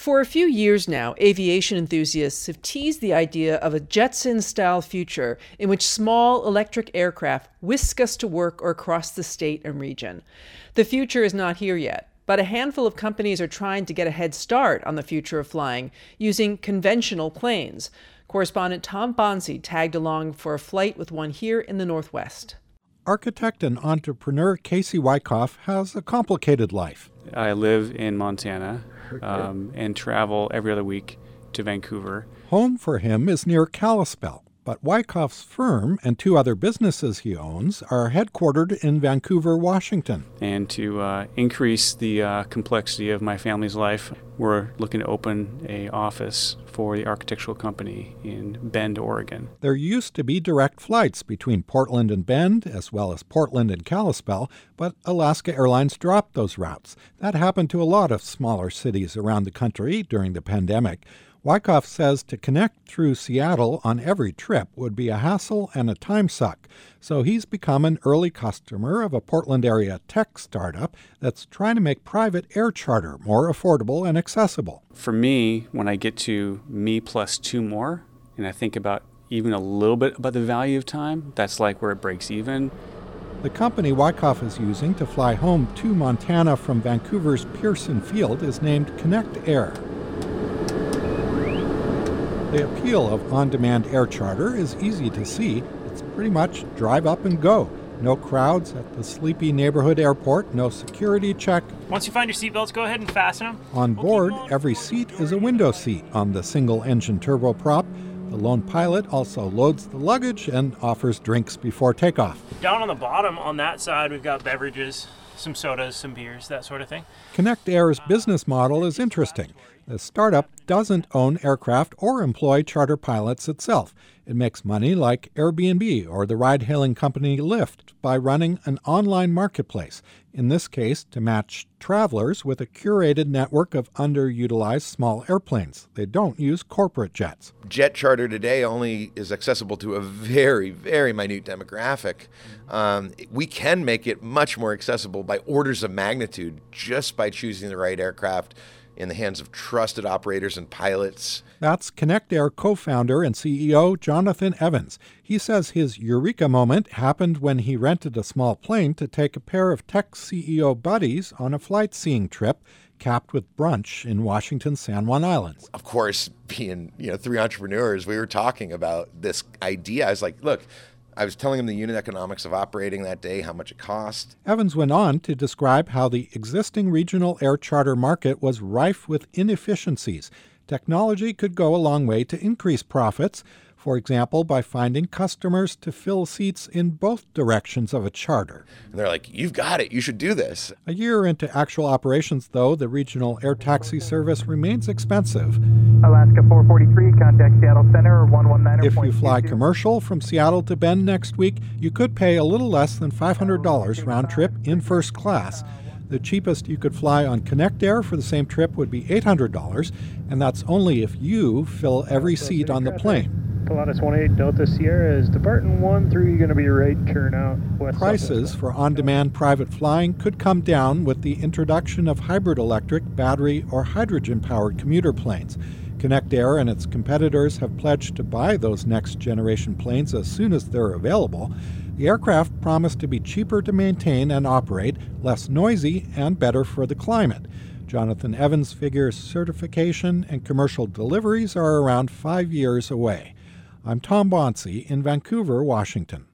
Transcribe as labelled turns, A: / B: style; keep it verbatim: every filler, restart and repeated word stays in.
A: For a few years now, aviation enthusiasts have teased the idea of a Jetson-style future in which small electric aircraft whisk us to work or across the state and region. The future is not here yet, but a handful of companies are trying to get a head start on the future of flying using conventional planes. Correspondent Tom Bonsi tagged along for a flight with one here in the Northwest.
B: Architect and entrepreneur Casey Wyckoff has a complicated life.
C: I live in Montana um, and travel every other week to Vancouver.
B: Home for him is near Kalispell, but Wyckoff's firm and two other businesses he owns are headquartered in Vancouver, Washington.
C: And to uh, increase the uh, complexity of my family's life, we're looking to open an office for the architectural company in Bend, Oregon.
B: There used to be direct flights between Portland and Bend, as well as Portland and Kalispell, but Alaska Airlines dropped those routes. That happened to a lot of smaller cities around the country during the pandemic. Wyckoff says to connect through Seattle on every trip would be a hassle and a time suck, so he's become an early customer of a Portland-area tech startup that's trying to make private air charter more affordable and accessible.
C: For me, when I get to me plus two more, and I think about even a little bit about the value of time, that's like where it breaks even.
B: The company Wyckoff is using to fly home to Montana from Vancouver's Pearson Field is named Connect Air. The appeal of on-demand air charter is easy to see. It's pretty much drive up and go. No crowds at the sleepy neighborhood airport, no security check.
D: Once you find your seatbelts, go ahead and fasten them.
B: On board, every seat is a window seat on the single-engine turboprop. The lone pilot also loads the luggage and offers drinks before takeoff.
D: Down on the bottom, on that side, we've got beverages, some sodas, some beers, that sort of thing.
B: Connect Air's business model is interesting. The startup doesn't own aircraft or employ charter pilots itself. It makes money like Airbnb or the ride-hailing company Lyft by running an online marketplace, in this case to match travelers with a curated network of underutilized small airplanes. They don't use corporate jets.
E: Jet charter today only is accessible to a very, very minute demographic. Um, we can make it much more accessible by orders of magnitude just by choosing the right aircraft in the hands of trusted operators and pilots.
B: That's Connect Air co-founder and C E O Jonathan Evans. He says his eureka moment happened when he rented a small plane to take a pair of tech C E O buddies on a flight-seeing trip capped with brunch in Washington's San Juan Islands.
E: Of course, being you know three entrepreneurs, we were talking about this idea. I was like, look, I was telling him the unit economics of operating that day, how much it cost.
B: Evans went on to describe how the existing regional air charter market was rife with inefficiencies. Technology could go a long way to increase profits, for example, by finding customers to fill seats in both directions of a charter.
E: And they're like, you've got it, you should do this.
B: A year into actual operations, though, the regional air taxi service remains expensive.
F: Alaska four forty-three, contact Seattle Center one one nine.
B: If you fly commercial from Seattle to Bend next week, you could pay a little less than five hundred dollars round trip in first class. The cheapest you could fly on Connect Air for the same trip would be eight hundred dollars, and that's only if you fill every seat on the plane.
G: Pilatus one eight Delta Sierra is departing one three, going to be right turn out west.
B: Prices for on-demand private flying could come down with the introduction of hybrid electric, battery, or hydrogen-powered commuter planes. Connect Air and its competitors have pledged to buy those next-generation planes as soon as they're available. The aircraft promise to be cheaper to maintain and operate, less noisy, and better for the climate. Jonathan Evans figures certification and commercial deliveries are around five years away. I'm Tom Bonsi in Vancouver, Washington.